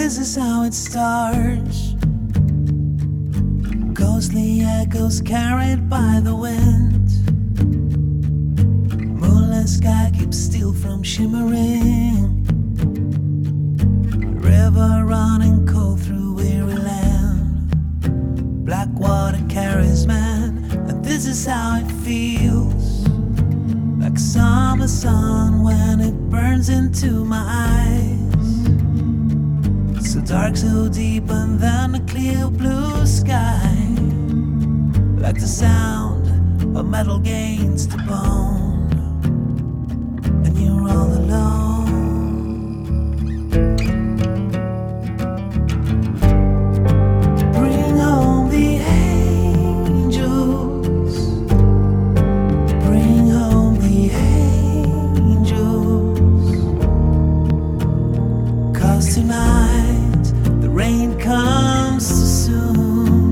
this is how it starts. Ghostly echoes carried by the wind. Moonless sky keeps still from shimmering. River running cold through weary land. Black water carries man, and this is how it feels. Like summer sun when it burns into my eyes. So dark, so deep, and then a clear blue sky. Like the sound of metal gains to bone. And you're all alone. Bring home the angels. Bring home the angels. 'Cause tonight the rain comes too soon.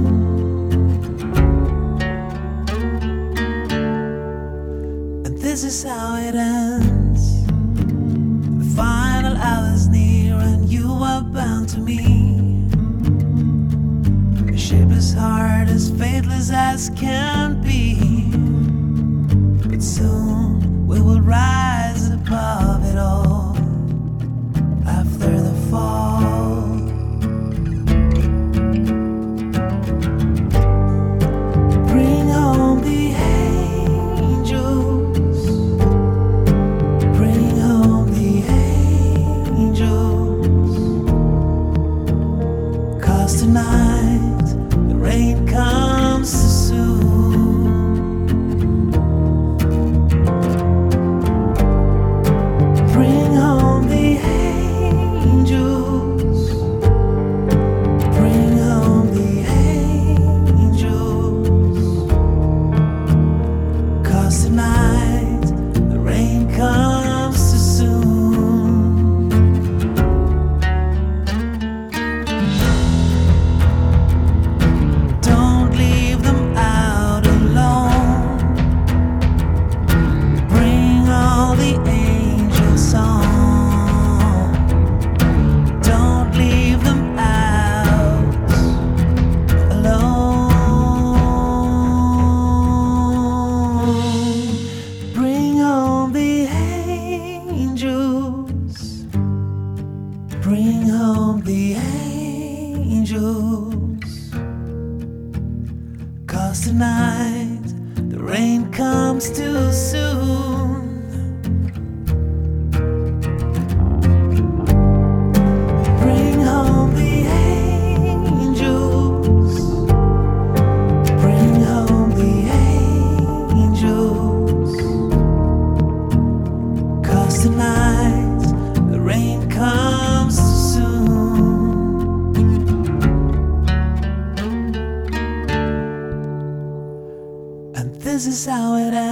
And this is how it ends. The final hour's near and you are bound to me. A ship as hard, as faithless as can be. But soon we will rise above it all. After the fall, bring home the angels. Bring home the angels. 'Cause tonight the rain comes too soon. Bring home the angels. Bring home the angels. 'Cause tonight the rain comes too soon. Don't leave them out alone. Bring all the angels on. Don't leave them out alone. Bring home the angels. Bring home the angels. 'Cause tonight the rain comes too soon. Bring home the angels. Bring home the angels. 'Cause tonight the rain comes too soon. And this is how it ends.